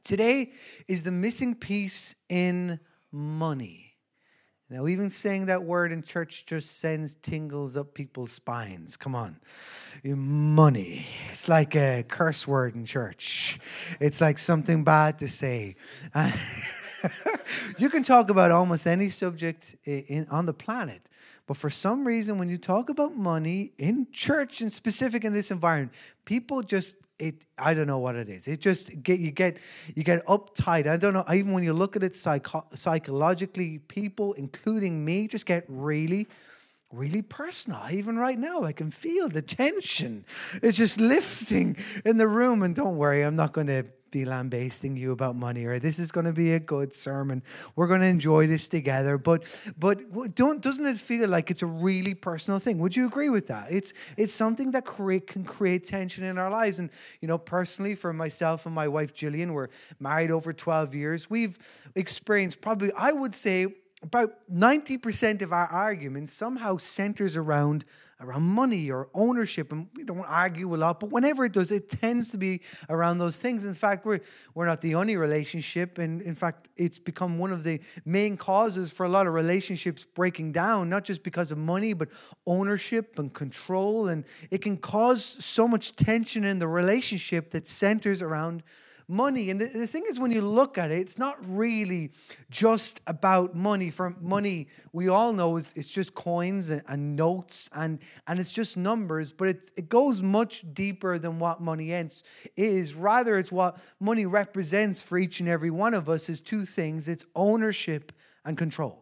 Today is the missing piece in money. Now, even saying that word in church just sends tingles up people's spines. Come on. Money. It's like a curse word in church. It's like something bad to say. You can talk about almost any subject on the planet. But for some reason, when you talk about money in church and specific in this environment, people just, I don't know what it is. It just, you get uptight. I don't know. Even when you look at it psychologically, people, including me, just get really, really personal. Even right now, I can feel the tension. It's just lifting in the room. And don't worry, I'm not going to be lambasting you about money, or this is going to be a good sermon. We're going to enjoy this together. But doesn't it feel like it's a really personal thing? Would you agree with that? It's something that can create tension in our lives. And personally, for myself and my wife Gillian, we're married over 12 years. We've experienced probably, I would say, about 90% of our arguments somehow centers around money or ownership, and we don't argue a lot, but whenever it does, it tends to be around those things. In fact, we're not the only relationship, and in fact, it's become one of the main causes for a lot of relationships breaking down, not just because of money, but ownership and control, and it can cause so much tension in the relationship that centers around money. And the thing is, when you look at it, it's not really just about money. For money, we all know it's just coins and notes and it's just numbers, but it goes much deeper than what money is. Rather, it's what money represents for each and every one of us is two things. It's ownership and control.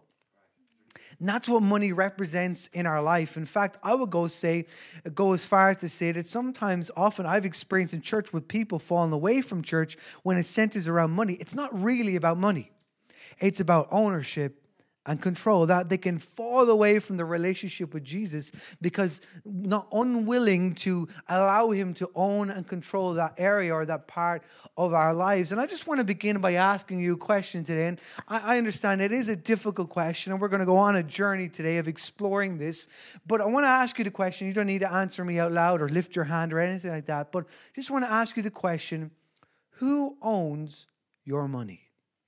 And that's what money represents in our life. In fact, I would go as far as to say that often I've experienced in church with people falling away from church when it centers around money. It's not really about money. It's about ownership and control, that they can fall away from the relationship with Jesus because not unwilling to allow him to own and control that area or that part of our lives. And I just want to begin by asking you a question today. And I understand it is a difficult question, and we're going to go on a journey today of exploring this. But I want to ask you the question. You don't need to answer me out loud or lift your hand or anything like that. But I just want to ask you the question, who owns your money?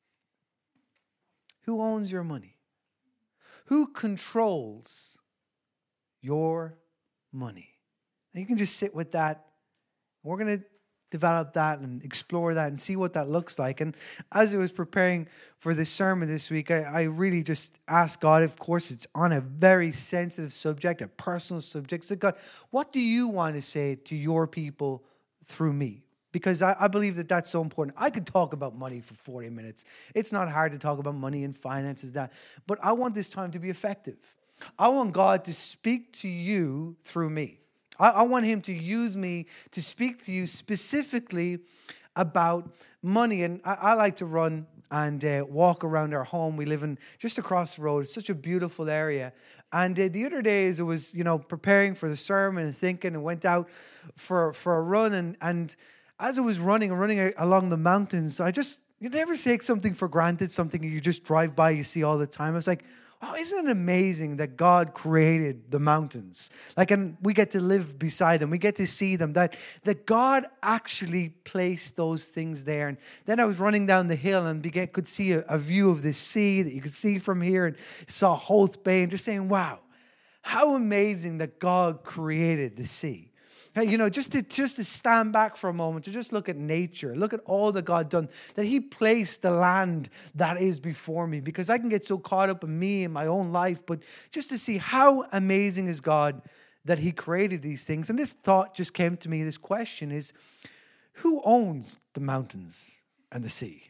Who owns your money? Who controls your money? And you can just sit with that. We're going to develop that and explore that and see what that looks like. And as I was preparing for this sermon this week, I really just asked God, of course, it's on a very sensitive subject, a personal subject. So God, what do you want to say to your people through me? Because I believe that that's so important. I could talk about money for 40 minutes. It's not hard to talk about money and finances, but I want this time to be effective. I want God to speak to you through me. I want him to use me to speak to you specifically about money. And I like to run and walk around our home. We live in just across the road. It's such a beautiful area. And the other day as I was, preparing for the sermon and thinking, and went out for a run and as I was running along the mountains, you never take something for granted, something you just drive by, you see all the time. I was like, wow, isn't it amazing that God created the mountains? And we get to live beside them. We get to see them, that God actually placed those things there. And then I was running down the hill and could see a view of the sea that you could see from here, and saw Hoth Bay, and just saying, wow, how amazing that God created the sea. Just to stand back for a moment, to just look at nature, look at all that God done, that he placed the land that is before me, because I can get so caught up in me and my own life, but just to see how amazing is God that he created these things. And this thought just came to me, this question is, who owns the mountains and the sea?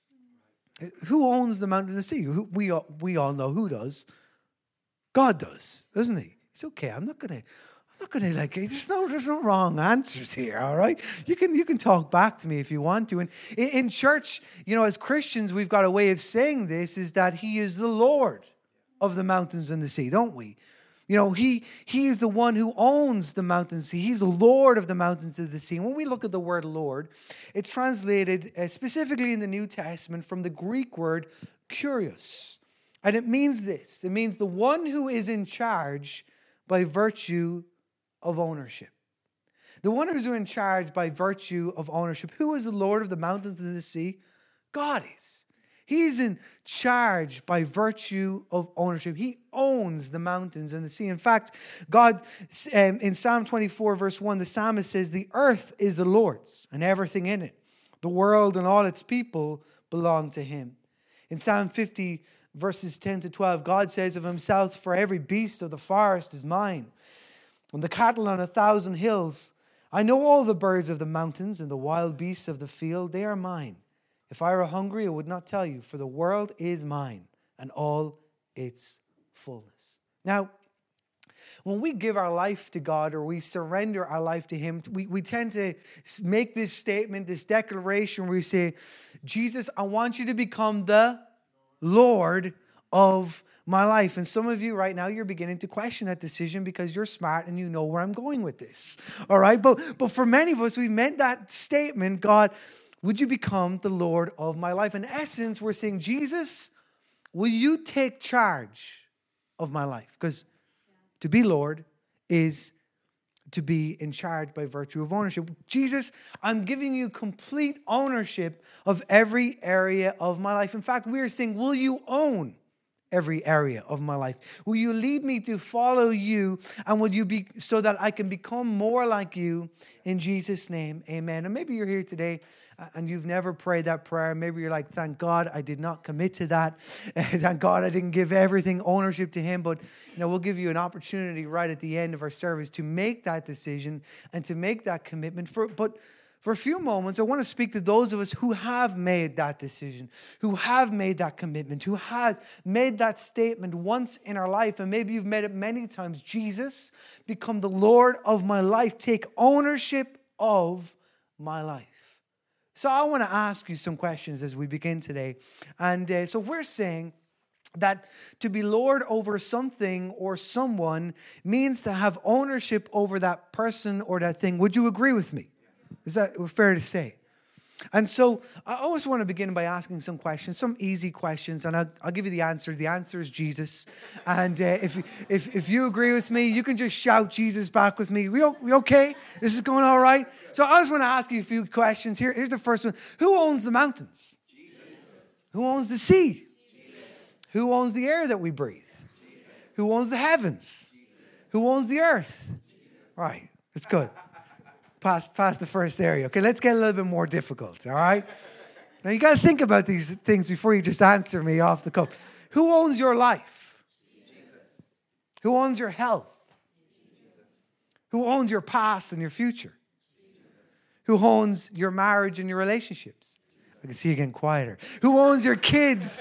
Who owns the mountain and the sea? We all know who does. God does, doesn't he? It's okay, I'm not going to there's no wrong answers here, all right? You can talk back to me if you want to. And in church, as Christians, we've got a way of saying this, is that he is the Lord of the mountains and the sea, don't we? He is the one who owns the mountains and sea. He's the Lord of the mountains and the sea. And when we look at the word Lord, it's translated specifically in the New Testament from the Greek word kurios. And it means this. It means the one who is in charge by virtue of ownership. The one who's in charge by virtue of ownership. Who is the Lord of the mountains and the sea? God is. He's in charge by virtue of ownership. He owns the mountains and the sea. In fact, God, in Psalm 24, verse 1, the psalmist says, the earth is the Lord's and everything in it. The world and all its people belong to him. In Psalm 50, verses 10 to 12, God says of himself, for every beast of the forest is mine, and the cattle on 1,000 hills. I know all the birds of the mountains and the wild beasts of the field, they are mine. If I were hungry, I would not tell you, for the world is mine and all its fullness. Now, when we give our life to God or we surrender our life to him, we tend to make this statement, this declaration where we say, Jesus, I want you to become the Lord of my life. And some of you right now, you're beginning to question that decision because you're smart and you know where I'm going with this. All right. But for many of us, we've meant that statement, God, would you become the Lord of my life? In essence, we're saying, Jesus, will you take charge of my life? Because to be Lord is to be in charge by virtue of ownership. Jesus, I'm giving you complete ownership of every area of my life. In fact, we are saying, will you own every area of my life? Will you lead me to follow you? And will you be so that I can become more like you in Jesus' name? Amen. And maybe you're here today and you've never prayed that prayer. Maybe you're like, thank God I did not commit to that. Thank God I didn't give everything ownership to him. But we'll give you an opportunity right at the end of our service to make that decision and to make that commitment. But for a few moments, I want to speak to those of us who have made that decision, who have made that commitment, who has made that statement once in our life, and maybe you've made it many times. Jesus, become the Lord of my life. Take ownership of my life. So I want to ask you some questions as we begin today. And so we're saying that to be Lord over something or someone means to have ownership over that person or that thing. Would you agree with me? Is that fair to say? And so I always want to begin by asking some questions, some easy questions, and I'll give you the answer. The answer is Jesus. And if you agree with me, you can just shout Jesus back with me. We okay? This is going all right? So I just want to ask you a few questions. Here's the first one. Who owns the mountains? Jesus. Who owns the sea? Jesus. Who owns the air that we breathe? Jesus. Who owns the heavens? Jesus. Who owns the earth? Jesus. Right. That's good. Past the first area. Okay, let's get a little bit more difficult, all right? Now, you got to think about these things before you just answer me off the cuff. Who owns your life? Jesus. Who owns your health? Jesus. Who owns your past and your future? Jesus. Who owns your marriage and your relationships? I can see you getting quieter. Who owns your kids?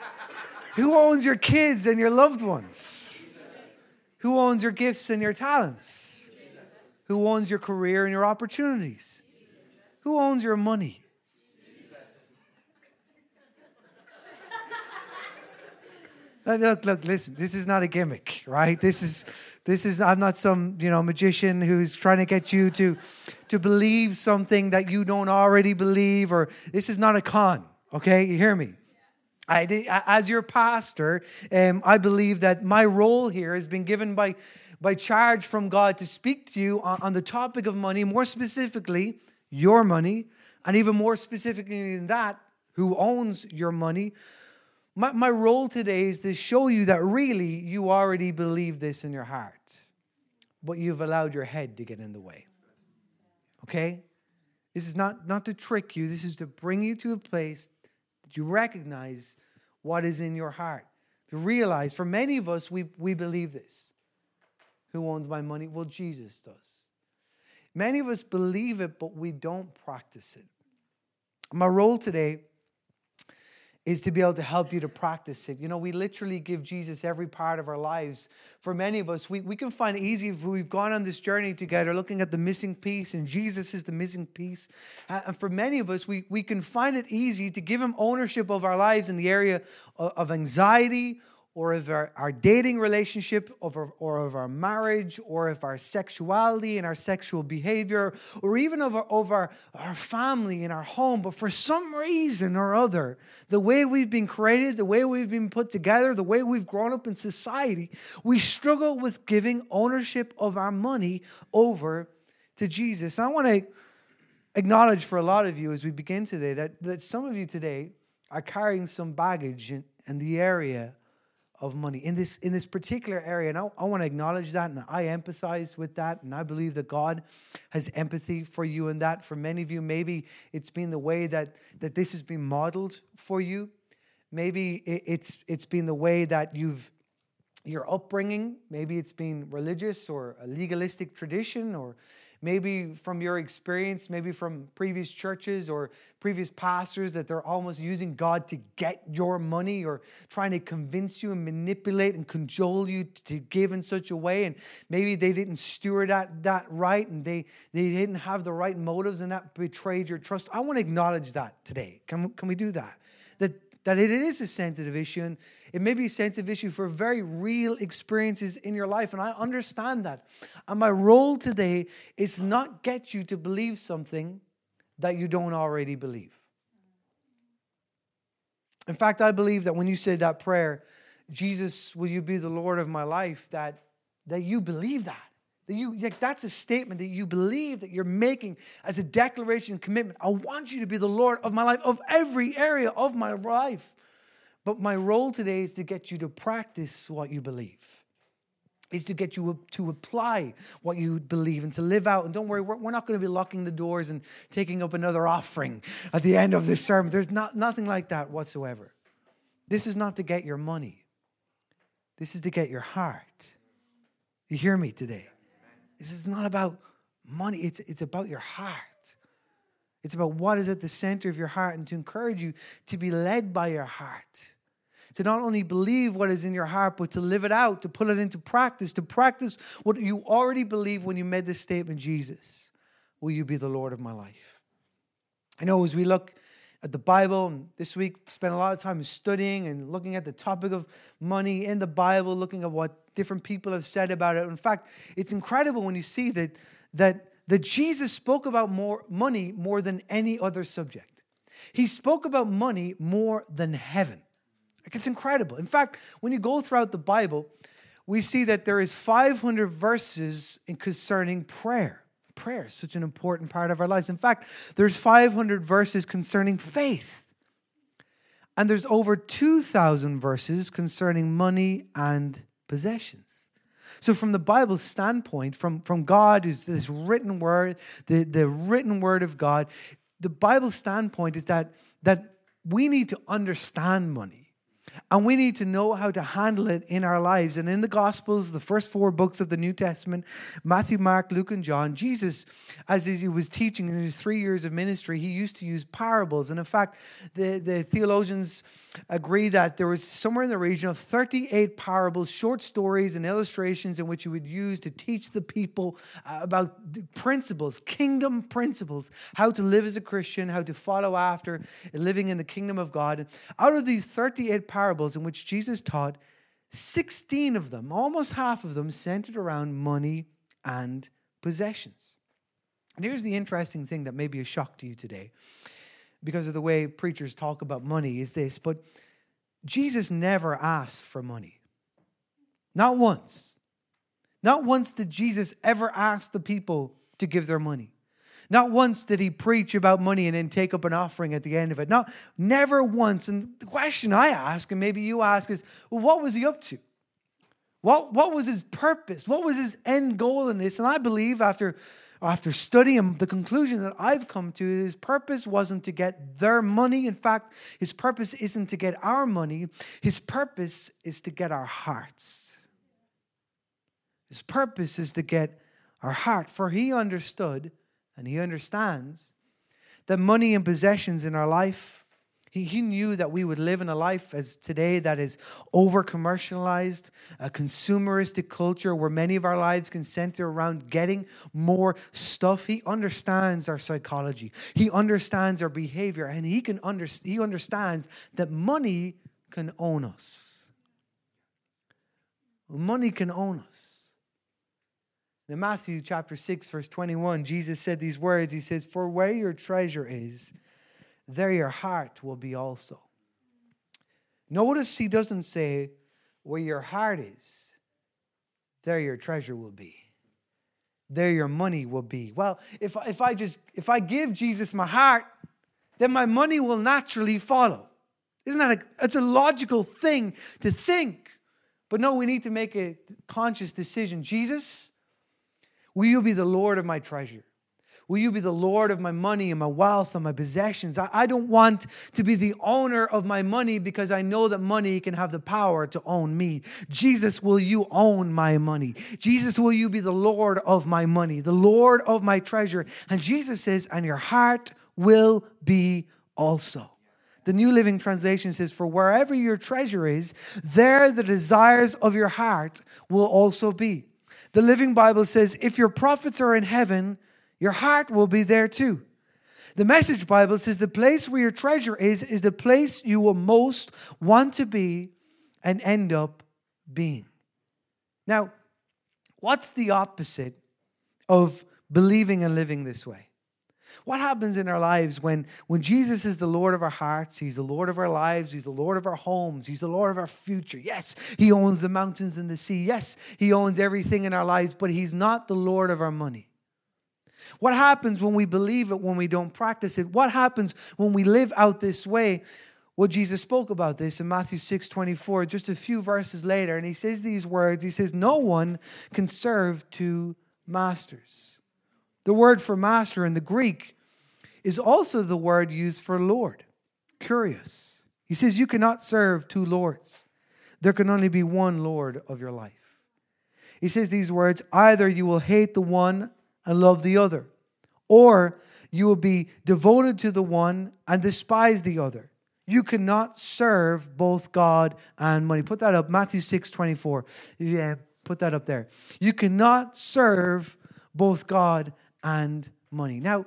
Who owns your kids and your loved ones? Jesus. Who owns your gifts and your talents? Who owns your career and your opportunities? Jesus. Who owns your money? Look, listen, this is not a gimmick, right? This is I'm not some, magician who's trying to get you to believe something that you don't already believe, or this is not a con, okay? You hear me? As your pastor, I believe that my role here has been given by charge from God to speak to you on the topic of money, more specifically, your money, and even more specifically than that, who owns your money. My role today is to show you that really you already believe this in your heart, but you've allowed your head to get in the way. Okay? This is not to trick you. This is to bring you to a place that you recognize what is in your heart. To realize, for many of us, we believe this. Who owns my money? Well, Jesus does. Many of us believe it, but we don't practice it. My role today is to be able to help you to practice it. We literally give Jesus every part of our lives. For many of us, we can find it easy if we've gone on this journey together looking at the missing piece, and Jesus is the missing piece. And for many of us, we can find it easy to give him ownership of our lives in the area of anxiety, or of our dating relationship, or of our marriage, or of our sexuality and our sexual behavior, or even of our family and our home. But for some reason or other, the way we've been created, the way we've been put together, the way we've grown up in society, we struggle with giving ownership of our money over to Jesus. And I want to acknowledge for a lot of you as we begin today that some of you today are carrying some baggage in the area of money, in this particular area. And I want to acknowledge that, and I empathize with that, and I believe that God has empathy for you in that. For many of you, maybe it's been the way that this has been modeled for you. Maybe it's been the way that your upbringing, maybe it's been religious or a legalistic tradition, or maybe from your experience, maybe from previous churches or previous pastors, that they're almost using God to get your money or trying to convince you and manipulate and cajole you to give in such a way. And maybe they didn't steward that right, and they didn't have the right motives, and that betrayed your trust. I want to acknowledge that today. Can we do that? That it is a sensitive issue, and it may be a sensitive issue for very real experiences in your life, and I understand that. And my role today is not get you to believe something that you don't already believe. In fact, I believe that when you said that prayer, Jesus, will you be the Lord of my life, that you believe that. That's a statement that you believe, that you're making as a declaration and commitment. I want you to be the Lord of my life, of every area of my life. But my role today is to get you to practice what you believe. Is to get you to apply what you believe and to live out. And don't worry, we're not going to be locking the doors and taking up another offering at the end of this sermon. There's nothing like that whatsoever. This is not to get your money. This is to get your heart. You hear me today? This is not about money. It's about your heart. It's about what is at the center of your heart, and to encourage you to be led by your heart. To not only believe what is in your heart, but to live it out, to put it into practice, to practice what you already believe when you made this statement, Jesus, will you be the Lord of my life? I know as we look at the Bible, and this week spent a lot of time studying and looking at the topic of money in the Bible, looking at what different people have said about it. In fact, it's incredible when you see that Jesus spoke about money more than any other subject. He spoke about money more than heaven. Like, it's incredible. In fact, when you go throughout the Bible, we see that there is 500 verses concerning prayer. Prayer is such an important part of our lives. In fact, there's 500 verses concerning faith. And there's over 2,000 verses concerning money and possessions. So from the Bible's standpoint, from God, who's this written word, the written word of God, the Bible's standpoint is that we need to understand money. And we need to know how to handle it in our lives. And in the Gospels, the first 4 books of the New Testament, Matthew, Mark, Luke, and John, Jesus, as he was teaching in his 3 years of ministry, he used to use parables. And in fact, the theologians agree that there was somewhere in the region of 38 parables, short stories and illustrations in which he would use to teach the people about principles, kingdom principles, how to live as a Christian, how to follow after living in the kingdom of God. And out of these 38 parables in which Jesus taught, 16 of them, almost half of them, centered around money and possessions. And here's the interesting thing that may be a shock to you today, because of the way preachers talk about money, is this: but Jesus never asked for money. Not once. Not once did Jesus ever ask the people to give their money. Not once did he preach about money and then take up an offering at the end of it. Never once. And the question I ask, and maybe you ask, is, well, what was he up to? What was his purpose? What was his end goal in this? And I believe after studying, the conclusion that I've come to is his purpose wasn't to get their money. In fact, his purpose isn't to get our money. His purpose is to get our hearts. His purpose is to get our heart. For he understood, and he understands, that money and possessions in our life, he knew that we would live in a life as today that is over-commercialized, a consumeristic culture where many of our lives can center around getting more stuff. He understands our psychology. He understands our behavior, and he understands that money can own us. Money can own us. In Matthew chapter 6, verse 21, Jesus said these words. He says, "For where your treasure is, there your heart will be also." Notice he doesn't say, where your heart is, there your treasure will be. there your money will be. Well, if I give Jesus my heart, then my money will naturally follow. Isn't that it's a logical thing to think? But no, we need to make a conscious decision. Jesus, will you be the Lord of my treasure? Will you be the Lord of my money and my wealth and my possessions? I don't want to be the owner of my money because I know that money can have the power to own me. Jesus, will you own my money? Jesus, will you be the Lord of my money, the Lord of my treasure? And Jesus says, and your heart will be also. The New Living Translation says, for wherever your treasure is, there the desires of your heart will also be. The Living Bible says, if your profits are in heaven, your heart will be there too. The Message Bible says the place where your treasure is the place you will most want to be and end up being. Now, what's the opposite of believing and living this way? What happens in our lives when Jesus is the Lord of our hearts, He's the Lord of our lives, He's the Lord of our homes, He's the Lord of our future. Yes, He owns the mountains and the sea. Yes, He owns everything in our lives, but He's not the Lord of our money. What happens when we believe it, when we don't practice it? What happens when we live out this way? Well, Jesus spoke about this in Matthew 6:24, just a few verses later, and He says these words. He says, no one can serve two masters. The word for master in the Greek is also the word used for Lord. Curious. He says you cannot serve two lords. There can only be one Lord of your life. He says these words, either you will hate the one and love the other, or you will be devoted to the one and despise the other. You cannot serve both God and money. Put that up, Matthew 6:24. Yeah, put that up there. You cannot serve both God and money. Now,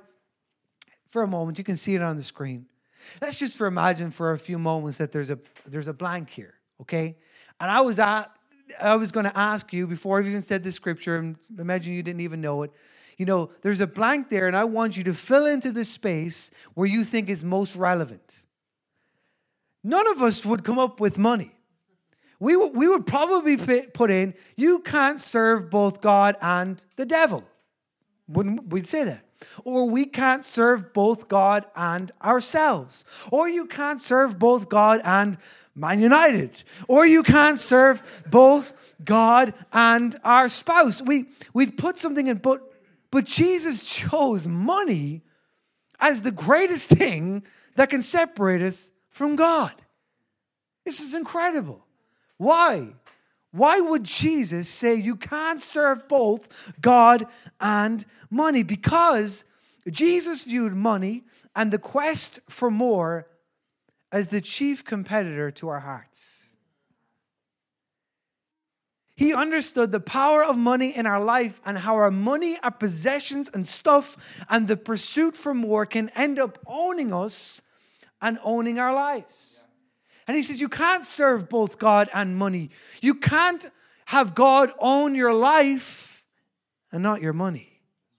for a moment, you can see it on the screen. Let's just imagine for a few moments that there's a blank here, okay? And I was going to ask you, before I've even said the scripture, and imagine you didn't even know it, there's a blank there, and I want you to fill into the space where you think is most relevant. None of us would come up with money. We would probably put in, you can't serve both God and the devil. We'd say that. Or we can't serve both God and ourselves. Or you can't serve both God and Man United. Or you can't serve both God and our spouse. We'd put something in, but Jesus chose money as the greatest thing that can separate us from God. This is incredible. Why? Why would Jesus say you can't serve both God and money? Because Jesus viewed money and the quest for more as the chief competitor to our hearts. He understood the power of money in our life and how our money, our possessions and stuff and the pursuit for more can end up owning us and owning our lives. And he says, you can't serve both God and money. You can't have God own your life and not your money.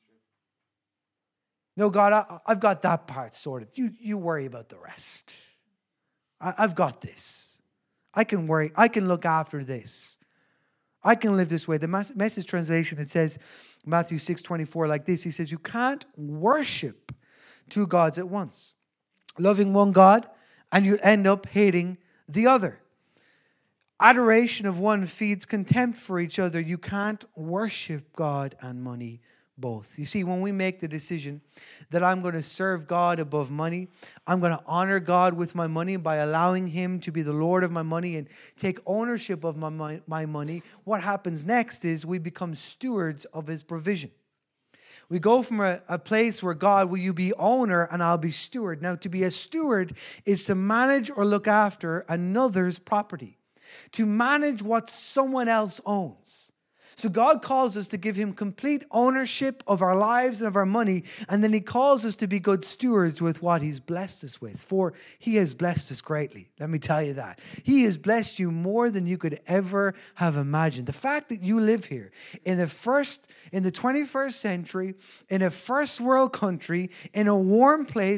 No, God, I've got that part sorted. You worry about the rest. I've got this. I can worry. I can look after this. I can live this way. The Message translation, it says, Matthew 6:24 like this. He says, you can't worship two gods at once. Loving one God, and you end up hating the other. Adoration of one feeds contempt for each other. You can't worship God and money both. You see, when we make the decision that I'm going to serve God above money, I'm going to honor God with my money by allowing Him to be the Lord of my money and take ownership of my money, what happens next is we become stewards of His provision. We go from a place where, God, will you be owner and I'll be steward. Now, to be a steward is to manage or look after another's property, to manage what someone else owns. So God calls us to give Him complete ownership of our lives and of our money, and then He calls us to be good stewards with what He's blessed us with, for He has blessed us greatly. Let me tell you that. He has blessed you more than you could ever have imagined. The fact that you live here in the 21st century, in a first world country, in a warm place with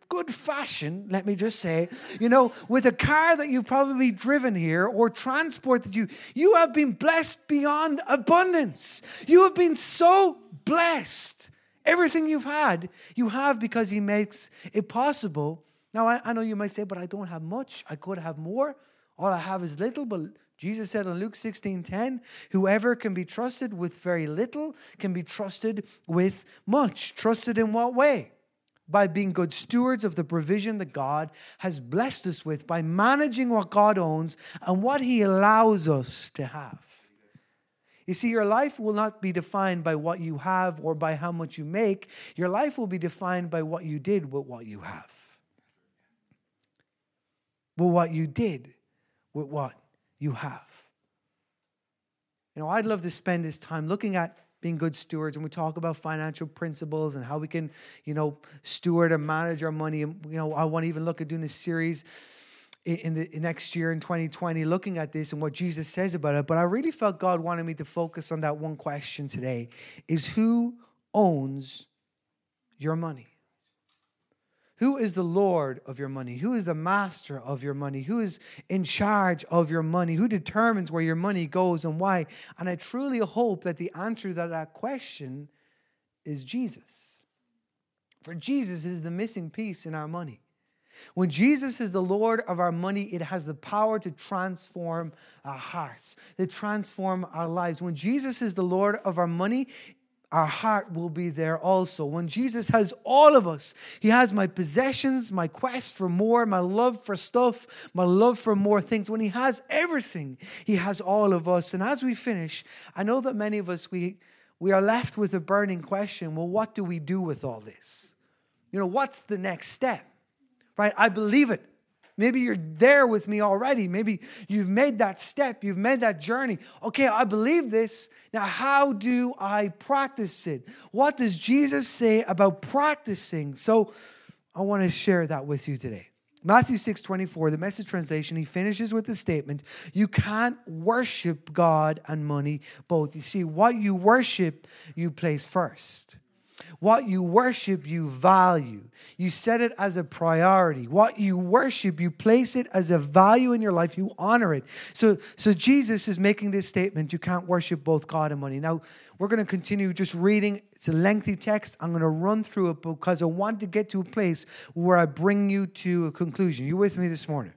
good fashion, let me just say, with a car that you've probably driven here or transport that you have been blessed beyond abundance. You have been so blessed. Everything you have because he makes it possible. Now, I know you might say, but I don't have much. I could have more. All I have is little, but Jesus said in Luke 16:10, whoever can be trusted with very little can be trusted with much. Trusted in what way? By being good stewards of the provision that God has blessed us with, by managing what God owns and what he allows us to have. You see, your life will not be defined by what you have or by how much you make. Your life will be defined by what you did with what you have. But what you did with what you have. I'd love to spend this time looking at being good stewards, and we talk about financial principles and how we can, steward and manage our money. And, I want to even look at doing a series in the next year in 2020, looking at this and what Jesus says about it. But I really felt God wanted me to focus on that one question today, is who owns your money? Who is the Lord of your money? Who is the master of your money? Who is in charge of your money? Who determines where your money goes and why? And I truly hope that the answer to that question is Jesus. For Jesus is the missing piece in our money. When Jesus is the Lord of our money, it has the power to transform our hearts, to transform our lives. When Jesus is the Lord of our money, our heart will be there also. When Jesus has all of us, he has my possessions, my quest for more, my love for stuff, my love for more things. When he has everything, he has all of us. And as we finish, I know that many of us, we are left with a burning question. Well, what do we do with all this? What's the next step? Right? I believe it. Maybe you're there with me already. Maybe you've made that step. You've made that journey. Okay, I believe this. Now, how do I practice it? What does Jesus say about practicing? So I want to share that with you today. Matthew 6:24, the Message translation, he finishes with the statement, you can't worship God and money both. You see, what you worship, you place first. What you worship, you value. You set it as a priority. What you worship, you place it as a value in your life. You honor it. So Jesus is making this statement, you can't worship both God and money. Now, we're going to continue just reading. It's a lengthy text. I'm going to run through it because I want to get to a place where I bring you to a conclusion. You with me this morning?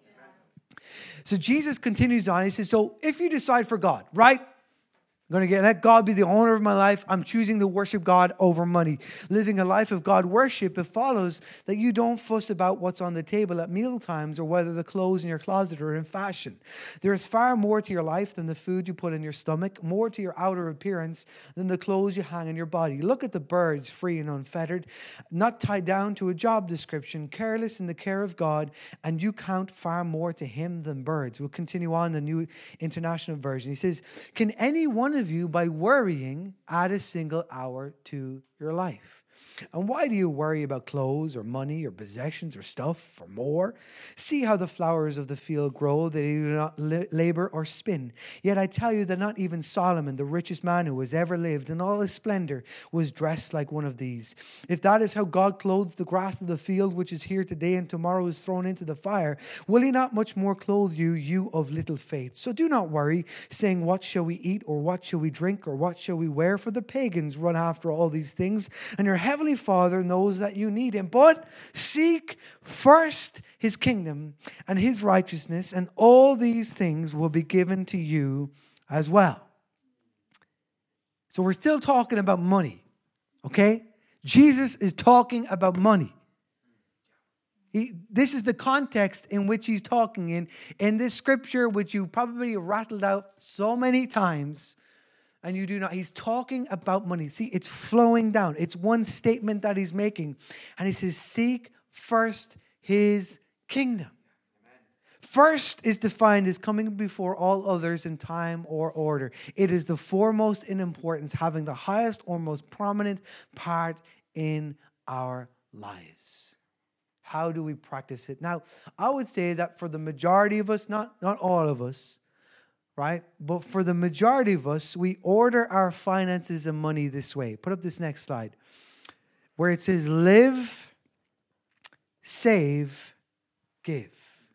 So Jesus continues on. He says, so if you decide for God, right? I'm going to let God be the owner of my life. I'm choosing to worship God over money. Living a life of God worship, it follows that you don't fuss about what's on the table at meal times or whether the clothes in your closet are in fashion. There is far more to your life than the food you put in your stomach, more to your outer appearance than the clothes you hang on your body. Look at the birds, free and unfettered, not tied down to a job description, careless in the care of God, and you count far more to him than birds. We'll continue on the New International Version. He says, can any one of you, by worrying, add a single hour to your life? And why do you worry about clothes or money or possessions or stuff for more? See how the flowers of the field grow. They do not labor or spin. Yet I tell you that not even Solomon, the richest man who has ever lived in all his splendor, was dressed like one of these. If that is how God clothes the grass of the field, which is here today and tomorrow is thrown into the fire, will he not much more clothe you, you of little faith? So do not worry, saying, what shall we eat, or what shall we drink, or what shall we wear? For the pagans run after all these things, and your heavenly Father knows that you need him. But seek first his kingdom and his righteousness, and all these things will be given to you as well. So we're still talking about money, okay? Jesus is talking about money. This is the context in which he's talking in this scripture, which you probably rattled out so many times. And you do not. He's talking about money. See, it's flowing down. It's one statement that he's making. And he says, seek first his kingdom. Amen. First is defined as coming before all others in time or order. It is the foremost in importance, having the highest or most prominent part in our lives. How do we practice it? Now, I would say that for the majority of us, not all of us, right? But for the majority of us, we order our finances and money this way. Put up this next slide. Where it says live save, give.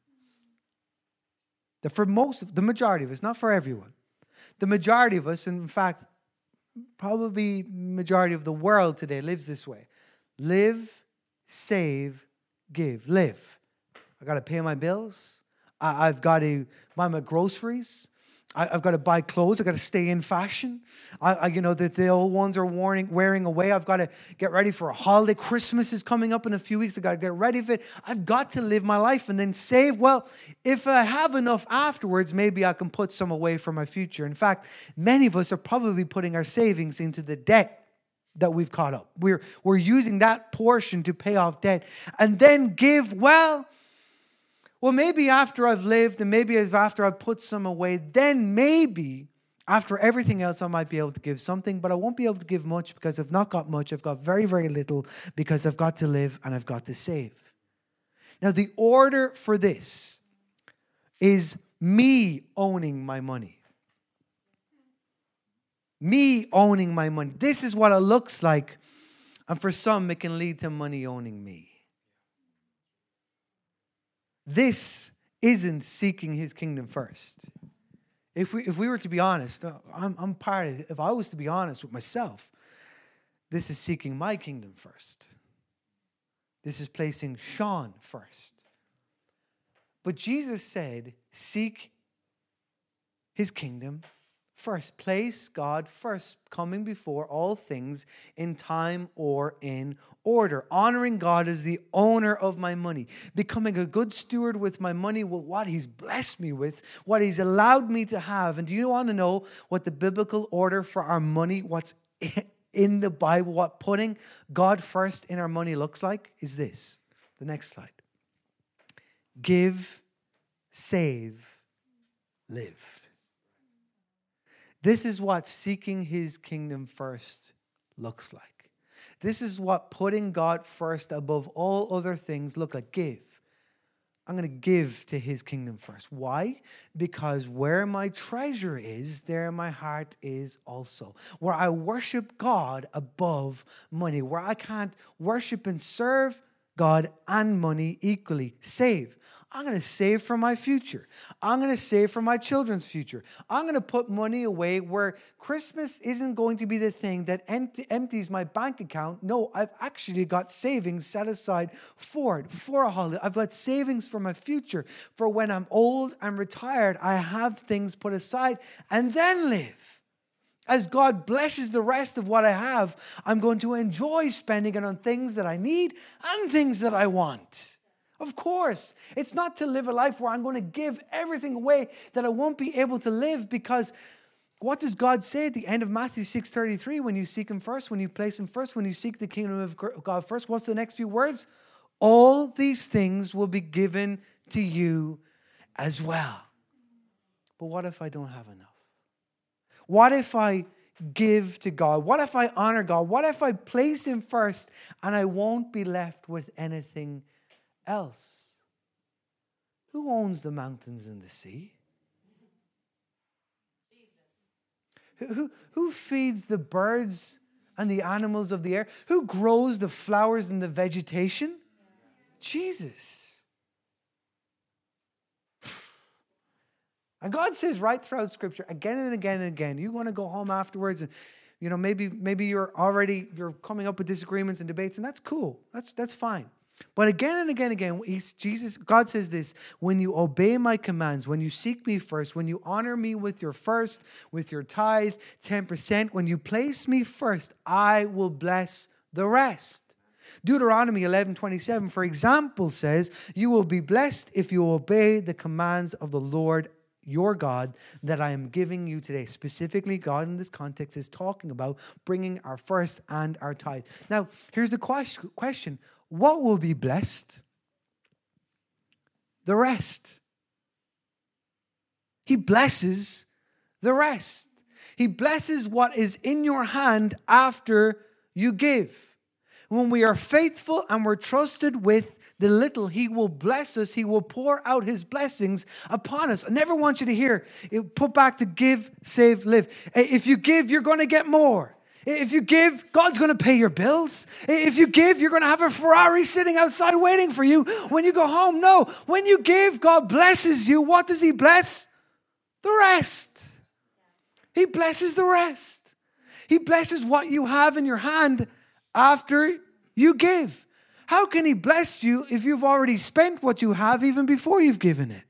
For the majority of us, not for everyone, the majority of us, and in fact, probably majority of the world today lives this way. Live, save, give. Live. I got to pay my bills. I've got to buy my groceries. I've got to buy clothes. I've got to stay in fashion. The old ones are wearing away. I've got to get ready for a holiday. Christmas is coming up in a few weeks. I've got to get ready for it. I've got to live my life and then save. Well, if I have enough afterwards, maybe I can put some away for my future. In fact, many of us are probably putting our savings into the debt that we've caught up. We're using that portion to pay off debt and then give. Well, maybe after I've lived and maybe after I've put some away, then maybe after everything else I might be able to give something, but I won't be able to give much because I've not got much. I've got very, very little because I've got to live and I've got to save. Now, the order for this is me owning my money. Me owning my money. This is what it looks like. And for some, it can lead to money owning me. This isn't seeking his kingdom first. If we were to be honest, I'm part of it. If I was to be honest with myself, this is seeking my kingdom first. This is placing Sean first. But Jesus said, seek his kingdom first. Place God first, coming before all things in time or in order. Honoring God as the owner of my money. Becoming a good steward with my money, with what he's blessed me with, what he's allowed me to have. And do you want to know what the biblical order for our money, what's in the Bible, what putting God first in our money looks like? Is this. The next slide. Give, save, live. This is what seeking his kingdom first looks like. This is what putting God first above all other things look like. Give. I'm going to give to his kingdom first. Why? Because where my treasure is, there my heart is also. Where I worship God above money. Where I can't worship and serve God and money equally. Save. I'm going to save for my future. I'm going to save for my children's future. I'm going to put money away where Christmas isn't going to be the thing that empties my bank account. No, I've actually got savings set aside for it, for a holiday. I've got savings for my future. For when I'm old and retired, I have things put aside and then live. As God blesses the rest of what I have, I'm going to enjoy spending it on things that I need and things that I want. Of course, it's not to live a life where I'm going to give everything away that I won't be able to live, because what does God say at the end of Matthew 6:33? When you seek him first, when you place him first, when you seek the kingdom of God first, what's the next few words? All these things will be given to you as well. But what if I don't have enough? What if I give to God? What if I honor God? What if I place him first and I won't be left with anything else? Who owns the mountains and the sea? Who feeds the birds and the animals of the air? Who grows the flowers and the vegetation? Jesus. And God says right throughout Scripture, again and again and again, you want to go home afterwards and maybe you're coming up with disagreements and debates, and that's cool. That's fine. But again and again and again, God says this: when you obey my commands, when you seek me first, when you honor me with your first, with your tithe, 10%, when you place me first, I will bless the rest. Deuteronomy 11:27, for example, says, you will be blessed if you obey the commands of the Lord your God that I am giving you today. Specifically, God in this context is talking about bringing our first and our tithe. Now, here's the question. What will be blessed? The rest. He blesses the rest. He blesses what is in your hand after you give. When we are faithful and we're trusted with the little, he will bless us. He will pour out his blessings upon us. I never want you to hear, put back to give, save, live. If you give, you're going to get more. If you give, God's going to pay your bills. If you give, you're going to have a Ferrari sitting outside waiting for you when you go home. No, when you give, God blesses you. What does he bless? The rest. He blesses the rest. He blesses what you have in your hand after you give. How can he bless you if you've already spent what you have even before you've given it?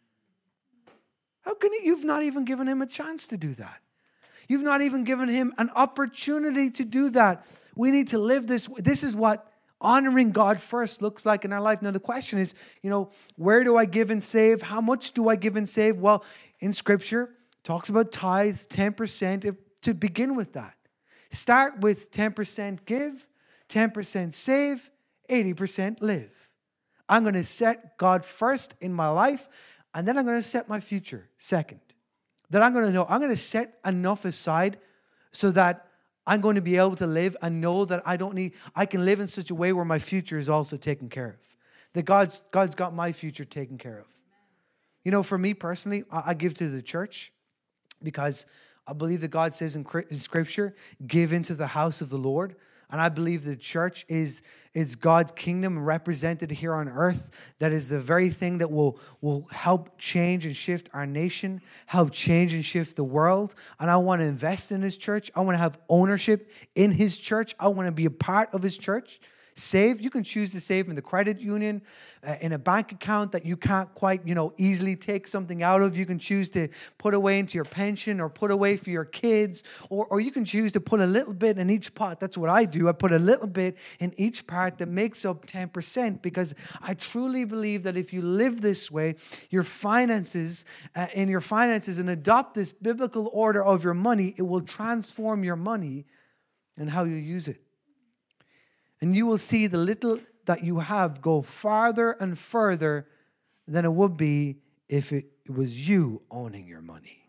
How can you've not even given him a chance to do that? You've not even given him an opportunity to do that. We need to live this. This is what honoring God first looks like in our life. Now, the question is, where do I give and save? How much do I give and save? Well, in Scripture, it talks about tithes, 10%, to begin with that. Start with 10% give, 10% save, 80% live. I'm going to set God first in my life, and then I'm going to set my future second. That I'm going to set enough aside so that I'm going to be able to live and know that I can live in such a way where my future is also taken care of. That God's got my future taken care of. For me personally, I give to the church because I believe that God says in Scripture, give into the house of the Lord. And I believe the church is God's kingdom represented here on earth. That is the very thing that will help change and shift our nation, help change and shift the world. And I want to invest in his church. I want to have ownership in his church. I want to be a part of his church. Save. You can choose to save in the credit union, in a bank account that you can't quite, easily take something out of. You can choose to put away into your pension or put away for your kids, or you can choose to put a little bit in each pot. That's what I do. I put a little bit in each part that makes up 10% because I truly believe that if you live this way, your finances and adopt this biblical order of your money, it will transform your money and how you use it. And you will see the little that you have go farther and further than it would be if it was you owning your money.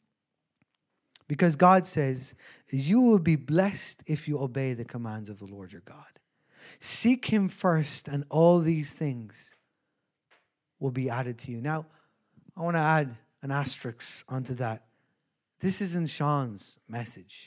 Because God says, you will be blessed if you obey the commands of the Lord your God. Seek him first, and all these things will be added to you. Now, I want to add an asterisk onto that. This isn't Sean's message.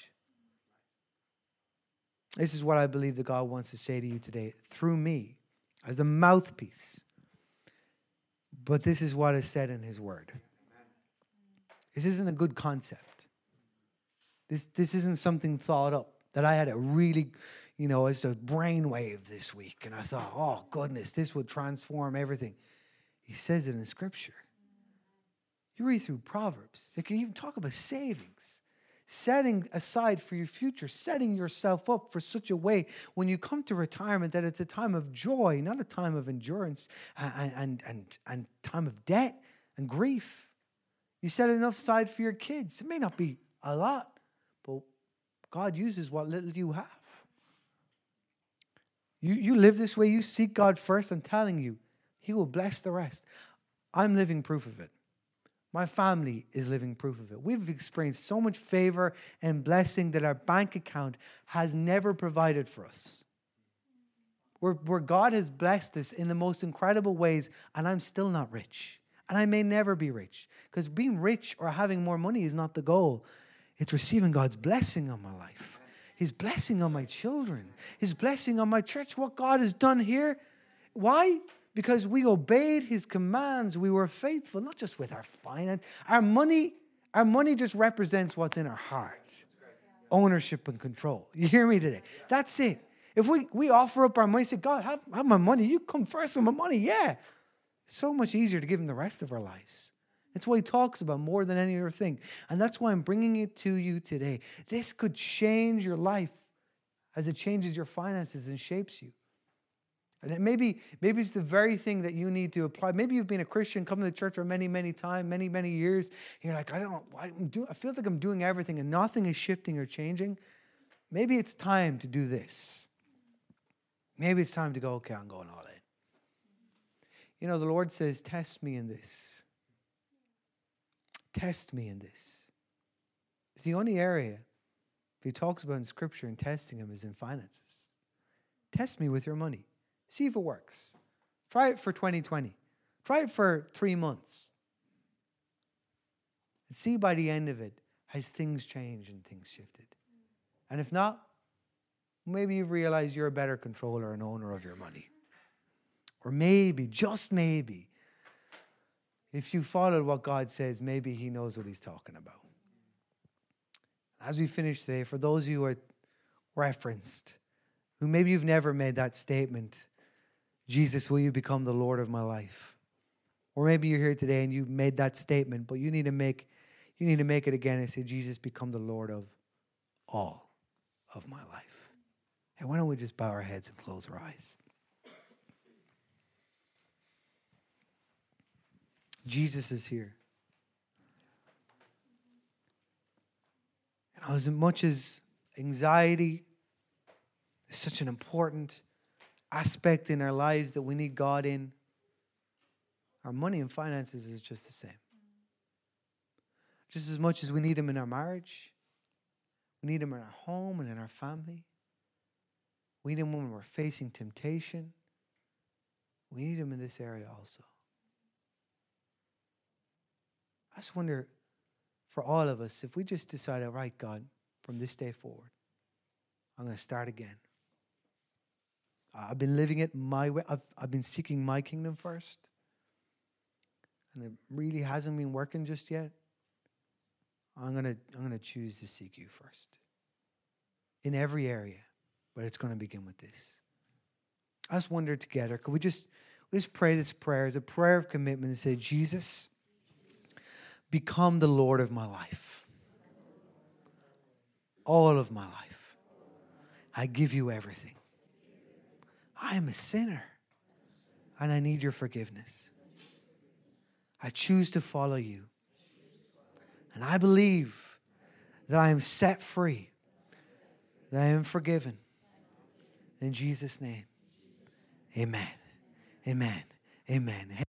This is what I believe that God wants to say to you today through me as a mouthpiece. But this is what is said in his word. This isn't a good concept. This isn't something thought up that I had a really, it's a brainwave this week. And I thought, oh goodness, this would transform everything. He says it in Scripture. You read through Proverbs. They can even talk about savings. Setting aside for your future, setting yourself up for such a way when you come to retirement that it's a time of joy, not a time of endurance and time of debt and grief. You set enough aside for your kids. It may not be a lot, but God uses what little you have. You live this way, you seek God first, I'm telling you, he will bless the rest. I'm living proof of it. My family is living proof of it. We've experienced so much favor and blessing that our bank account has never provided for us. Where God has blessed us in the most incredible ways, and I'm still not rich. And I may never be rich. Because being rich or having more money is not the goal. It's receiving God's blessing on my life. His blessing on my children. His blessing on my church. What God has done here. Why? Because we obeyed his commands. We were faithful, not just with our finance. Our money just represents what's in our hearts. Ownership and control. You hear me today? That's it. If we offer up our money, say, God, have my money. You come first with my money. Yeah. It's so much easier to give him the rest of our lives. That's what he talks about more than any other thing. And that's why I'm bringing it to you today. This could change your life as it changes your finances and shapes you. And maybe it's the very thing that you need to apply. Maybe you've been a Christian, come to the church for many, many times, many, many years. And you're like, I feel like I'm doing everything and nothing is shifting or changing. Maybe it's time to do this. Maybe it's time to go, okay, I'm going all in. The Lord says, test me in this. Test me in this. It's the only area, if he talks about in Scripture and testing him, is in finances. Test me with your money. See if it works. Try it for 2020. Try it for 3 months. And see by the end of it, has things changed and things shifted? And if not, maybe you've realized you're a better controller and owner of your money. Or maybe, just maybe, if you followed what God says, maybe he knows what he's talking about. As we finish today, for those of you who are referenced, who maybe you've never made that statement, Jesus, will you become the Lord of my life? Or maybe you're here today and you made that statement, but you need to make it again and say, Jesus, become the Lord of all of my life. And why don't we just bow our heads and close our eyes? Jesus is here. And as much as anxiety is such an important aspect in our lives that we need God in, our money and finances is just the same. Just as much as we need him in our marriage, we need him in our home and in our family. We need him when we're facing temptation. We need him in this area also. I just wonder, for all of us, if we just decide, all right, God, from this day forward, I'm going to start again. I've been living it my way. I've been seeking my kingdom first. And it really hasn't been working just yet. I'm gonna choose to seek you first. In every area. But it's going to begin with this. I just wonder together, could we just pray this prayer as a prayer of commitment and say, Jesus, become the Lord of my life. All of my life. I give you everything. I am a sinner. And I need your forgiveness. I choose to follow you. And I believe that I am set free. That I am forgiven. In Jesus' name. Amen. Amen. Amen.